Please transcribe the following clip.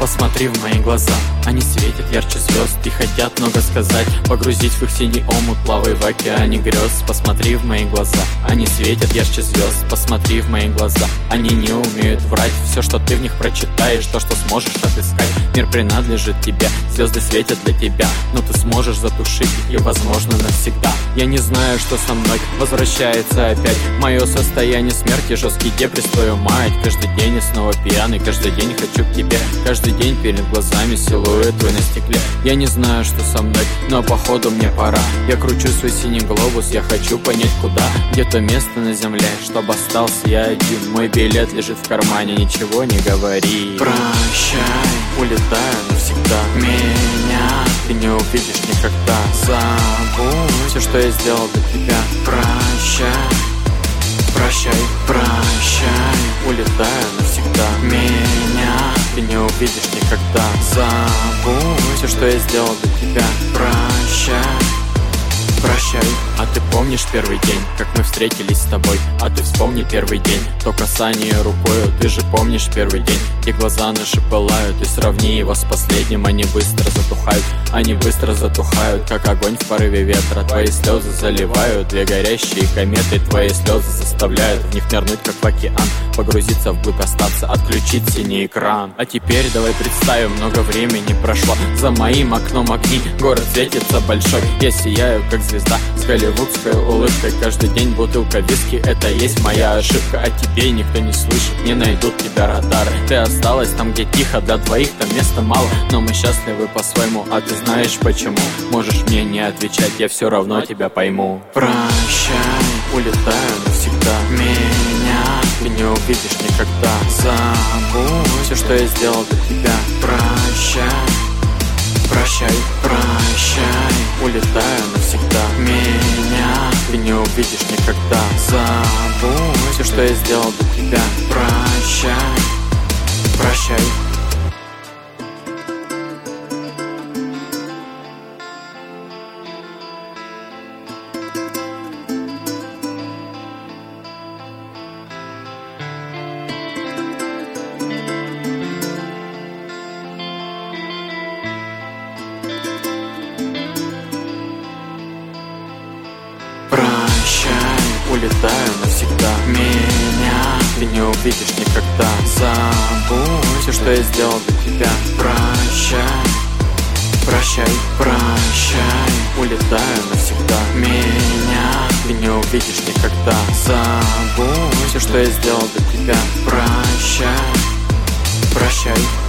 посмотри в мои глаза. Они светят ярче звезд и хотят много сказать. Погрузить в их синий омут, плавай в океане грез. Посмотри в мои глаза, они светят ярче звезд. Посмотри в мои глаза, они не умеют врать. Все, что ты в них прочитаешь, то, что сможешь отыскать. Мир принадлежит тебе, звезды светят для тебя, но ты сможешь затушить их, и возможно навсегда. Я не знаю, что со мной возвращается опять. Мое состояние смерти, жесткий депресс, твою мать. Каждый день я снова пьяный, каждый день хочу к тебе. Каждый день перед глазами силуэт твой на стекле. Я не знаю, что со мной, но походу мне пора. Я кручу свой синий глобус, я хочу понять куда. Где-то место на земле, чтобы остался я один. Мой билет лежит в кармане, ничего не говори. Прощай, улетаю навсегда. Меня ты не увидишь никогда. Забудь все, что я сделал для тебя. Прощай, прощай, прощай, улетаю навсегда. Меня ты не увидишь никогда. Забудь все, что я сделал для тебя. Прощай, прощай. А ты помнишь первый день, как мы встретились с тобой? А ты вспомни первый день, то касание рукою. Ты же помнишь первый день, где глаза наши пылают. И сравни его с последним, они быстро затухают. Они быстро затухают, как огонь в порыве ветра. Твои слезы заливают две горящие кометы. Твои слезы заставляют в них нырнуть, как в океан. Погрузиться вглубь, остаться, отключить синий экран. А теперь давай представим, много времени прошло. За моим окном огни, город светится большой. Я сияю, как звезда, с голливудской улыбкой. Каждый день бутылка виски, это есть моя ошибка. А тебе никто не слышит, не найдут тебя радары. Ты осталась там, где тихо, для двоих там места мало. Но мы счастливы по-своему, а ты знаешь почему? Можешь мне не отвечать, я все равно тебя пойму. Прощай, улетаю навсегда. Меня ты не увидишь никогда. Забудь все, что я сделал для тебя. Прощай, прощай, прощай, улетаю навсегда. Меня ты не увидишь никогда. Забудь все, что я сделал для тебя. Прощай, прощай. Улетаю навсегда. Меня ты не увидишь никогда. Забудь все, что я сделал для тебя. Прощай, прощай, прощай, улетаю навсегда. Меня ты не увидишь никогда. Забудь все, что я сделал для тебя. Прощай, прощай.